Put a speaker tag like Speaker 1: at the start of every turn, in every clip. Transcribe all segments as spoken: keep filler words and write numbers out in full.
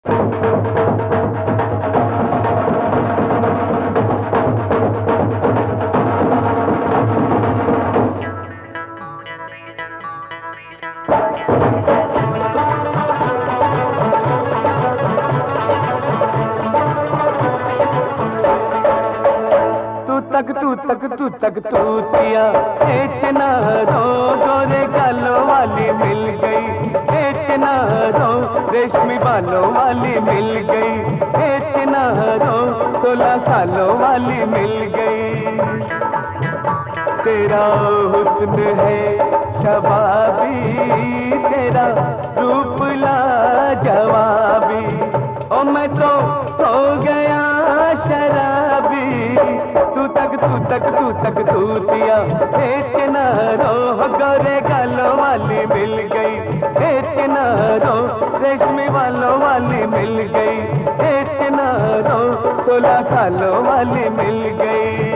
Speaker 1: तक तू तक तू तक तूतिया बेचना रो गोरे गालों वाली मिल गई, बेचना रो रेशमी बालों वाली मिल गई, बेचना रो सोलह सालों वाली मिल गई। तेरा हुस्न है शबाबी, तेरा रूप लाजवाबी, ओ मैं तो हो गया शराबी। तू तक तू तक तू तक तूतिया बेचना रो गोरे गालों वाली मिल गई, बेचना रो रेशमी बालों वाली मिल गई, बेचना रो सोलह सालों वाली मिल गई।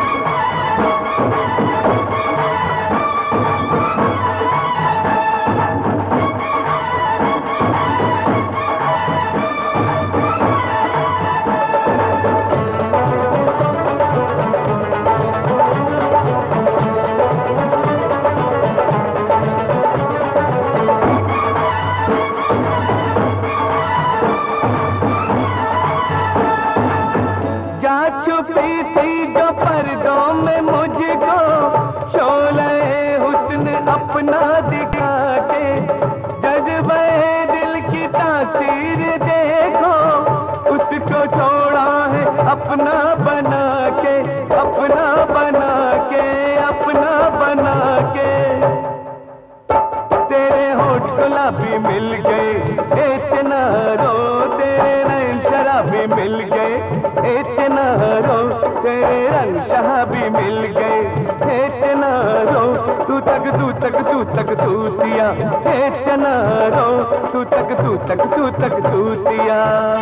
Speaker 1: छुपी थी जो पर्दों में मुझको शोले हुस्न अपना दिखा के, जज्बे दिल की तासीर देखो, उसको छोड़ा है अपना बना के, अपना बना के, अपना बना के। तेरे होठ गुलाबी मिल गए, इतना रो तेरे नैन शराबी मिल गए, इतना रो तेरे रंग शहाबी मिल गए, इतना रो तू तक तू तक तू तक तूतिया, इतना रो तू तक तू तक तू तक तूतिया।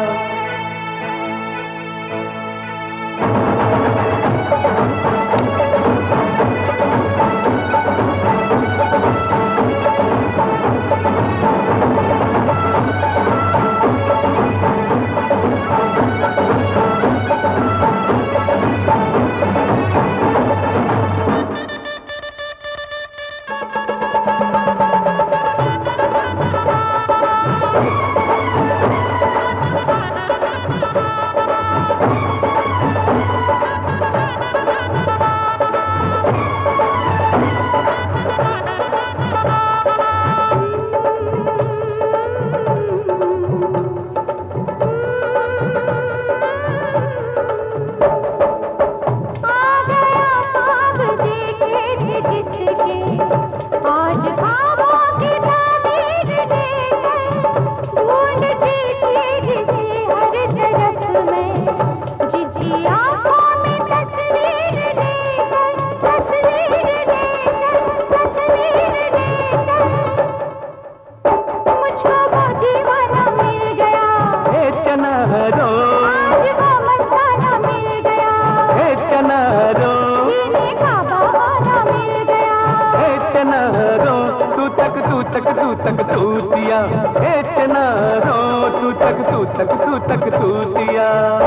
Speaker 1: तक तू तक तूतिया, इतना रो तू तक तू तक तू तक तूतिया।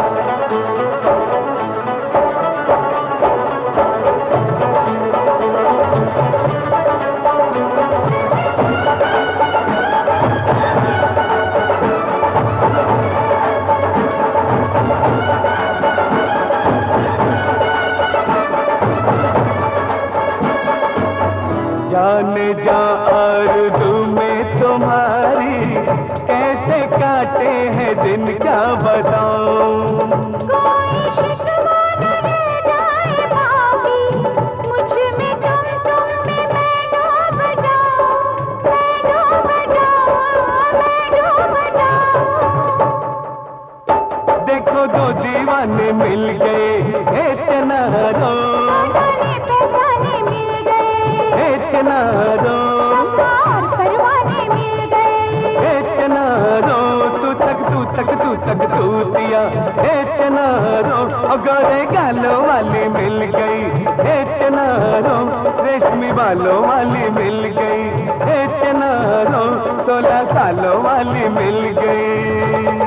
Speaker 1: जाने जा आरज़ू में तुम्हारी कैसे काटे हैं दिन क्या बताऊं।
Speaker 2: कोई शिकवा न रह जाए बाकी, मुझ में तुम तुम में मैं डूब जाऊं, मैं डूब जाऊं, मैं डूब जाऊं।
Speaker 1: देखो दो दीवाने मिल गए, इतना रो
Speaker 2: जाने पहचाने मिल गए,
Speaker 1: इतना रो
Speaker 2: और परवाने मिल गए,
Speaker 1: इतना रो तू तक तू तक तू तक तूतिया, इतना रो गोरे गालों वाली मिल गई, इतना रो रेशमी बालों वाली मिल गई, इतना रो सोलह सालों वाली मिल गई।